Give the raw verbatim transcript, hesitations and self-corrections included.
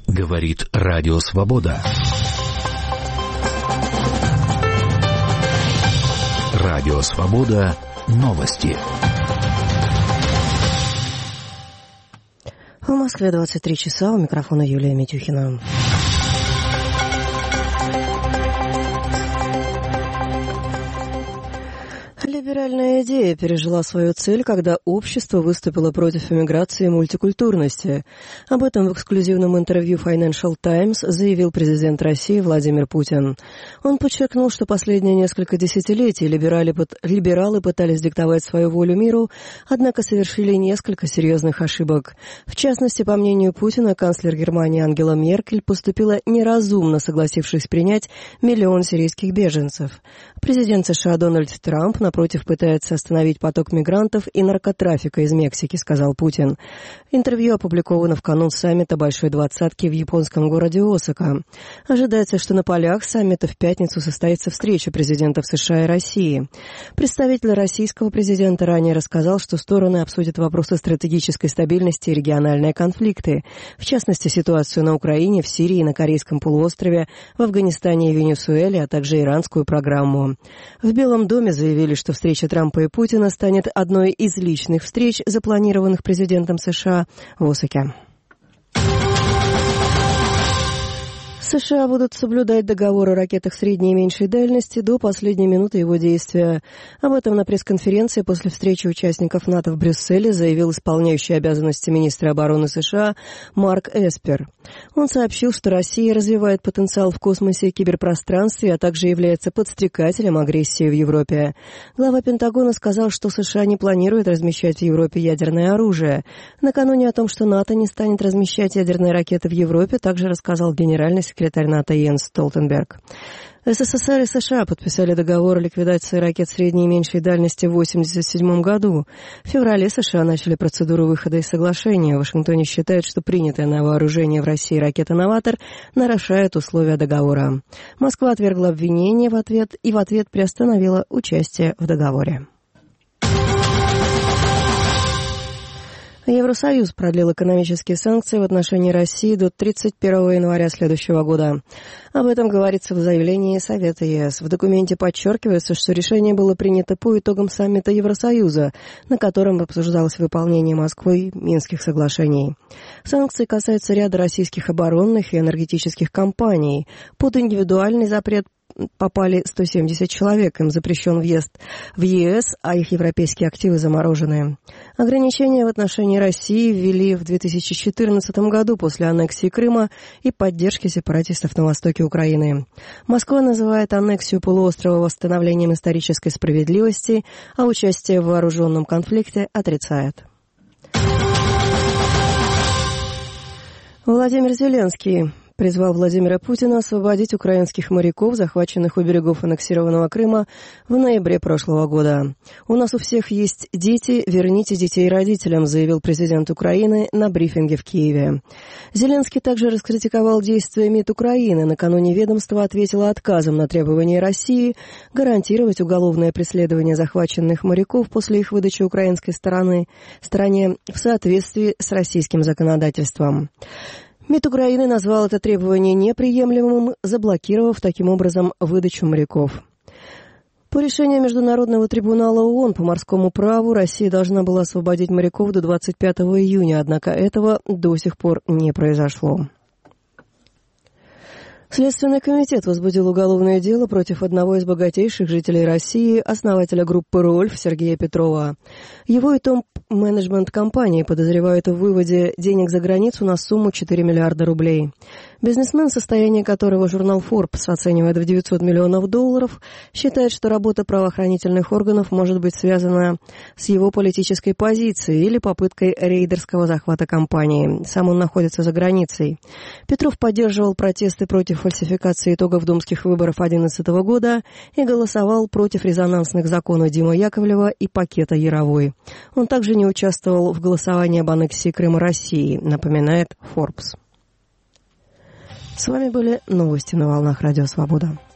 Говорит Радио Свобода. Радио Свобода. Новости. В Москве двадцать три часа. У микрофона Юлия Митюхина. Либеральная идея пережила свою цель, когда общество выступило против эмиграции и мультикультурности. Об этом в эксклюзивном интервью Financial Times заявил президент России Владимир Путин. Он подчеркнул, что последние несколько десятилетий либерали, либералы пытались диктовать свою волю миру, однако совершили несколько серьезных ошибок. В частности, по мнению Путина, канцлер Германии Ангела Меркель поступила неразумно, согласившись принять миллион сирийских беженцев. Президент США Дональд Трамп, напротив, пытается остановить поток мигрантов и наркотрафика из Мексики, сказал Путин. Интервью опубликовано в канун саммита Большой Двадцатки в японском городе Осака. Ожидается, что на полях саммита в пятницу состоится встреча президентов США и России. Представитель российского президента ранее рассказал, что стороны обсудят вопросы стратегической стабильности и региональные конфликты, в частности, ситуацию на Украине, в Сирии, на Корейском полуострове, в Афганистане и Венесуэле, а также иранскую программу. В Белом доме заявили, что встреча Трампа и Путина станет одной из личных встреч, запланированных президентом США в Осаке. США будут соблюдать договор о ракетах средней и меньшей дальности до последней минуты его действия. Об этом на пресс-конференции после встречи участников НАТО в Брюсселе заявил исполняющий обязанности министра обороны США Марк Эспер. Он сообщил, что Россия развивает потенциал в космосе и киберпространстве, а также является подстрекателем агрессии в Европе. Глава Пентагона сказал, что США не планирует размещать в Европе ядерное оружие. Накануне о том, что НАТО не станет размещать ядерные ракеты в Европе, также рассказал генеральный секретарь секретарь НАТО Йенс Столтенберг. СССР и США подписали договор о ликвидации ракет средней и меньшей дальности в тысяча девятьсот восемьдесят седьмом году. В феврале США начали процедуру выхода из соглашения. В Вашингтоне считают, что принятая на вооружение в России ракета «Новатор» нарушает условия договора. Москва отвергла обвинения в ответ и в ответ приостановила участие в договоре. Евросоюз продлил экономические санкции в отношении России до тридцать первого января следующего года. Об этом говорится в заявлении Совета ЕС. В документе подчеркивается, что решение было принято по итогам саммита Евросоюза, на котором обсуждалось выполнение Москвой Минских соглашений. Санкции касаются ряда российских оборонных и энергетических компаний. Под индивидуальный запрет попали сто семьдесят человек, им запрещен въезд в ЕС, а их европейские активы заморожены. Ограничения в отношении России ввели в две тысячи четырнадцатом году после аннексии Крыма и поддержки сепаратистов на востоке Украины. Москва называет аннексию полуострова восстановлением исторической справедливости, а участие в вооруженном конфликте отрицает. Владимир Зеленский призвал Владимира Путина освободить украинских моряков, захваченных у берегов аннексированного Крыма в ноябре прошлого года. «У нас у всех есть дети, верните детей родителям», заявил президент Украины на брифинге в Киеве. Зеленский также раскритиковал действия МИД Украины. Накануне ведомство ответило отказом на требование России гарантировать уголовное преследование захваченных моряков после их выдачи украинской стороны, стороне в соответствии с российским законодательством. МИД Украины назвал это требование неприемлемым, заблокировав таким образом выдачу моряков. По решению Международного трибунала ООН по морскому праву Россия должна была освободить моряков до двадцать пятого июня, однако этого до сих пор не произошло. Следственный комитет возбудил уголовное дело против одного из богатейших жителей России, основателя группы «Рольф» Сергея Петрова. Его и топ-менеджмент компании подозревают в выводе денег за границу на сумму четыре миллиарда рублей. Бизнесмен, состояние которого журнал Forbes оценивает в девятьсот миллионов долларов, считает, что работа правоохранительных органов может быть связана с его политической позицией или попыткой рейдерского захвата компании. Сам он находится за границей. Петров поддерживал протесты против фальсификации итогов думских выборов две тысячи одиннадцатого года и голосовал против резонансных законов Димы Яковлева и пакета Яровой. Он также не участвовал в голосовании об аннексии Крыма России, напоминает Forbes. С вами были новости на волнах Радио Свобода.